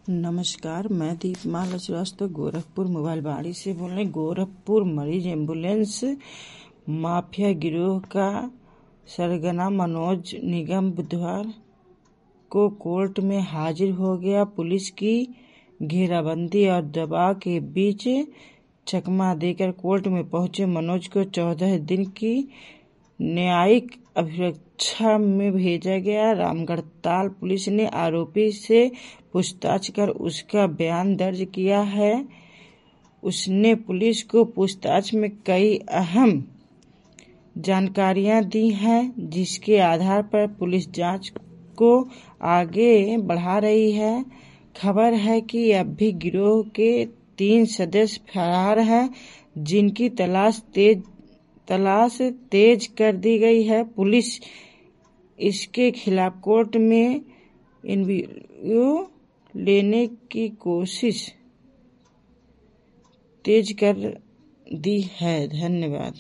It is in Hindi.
नमस्कार, मैं दीपमाला श्रीवास्तव गोरखपुर मोबाइल बाड़ी से बोल रही। गोरखपुर मरीज एम्बुलेंस माफिया गिरोह का सरगना मनोज निगम बुधवार को कोर्ट में हाजिर हो गया। पुलिस की घेराबंदी और दबाव के बीच चकमा देकर कोर्ट में पहुंचे मनोज को 14 दिन की न्यायिक अभिरक्षा में भेजा गया। रामगढ़ताल पुलिस ने आरोपी से पूछताछ कर उसका बयान दर्ज किया है। उसने पुलिस को पूछताछ में कई अहम जानकारियां दी हैं, जिसके आधार पर पुलिस जांच को आगे बढ़ा रही है। खबर है कि अब भी गिरोह के 3 सदस्य फरार हैं, जिनकी तलाश तेज कर दी गई है। पुलिस इसके खिलाफ कोर्ट में इंटरव्यू लेने की कोशिश तेज कर दी है। धन्यवाद।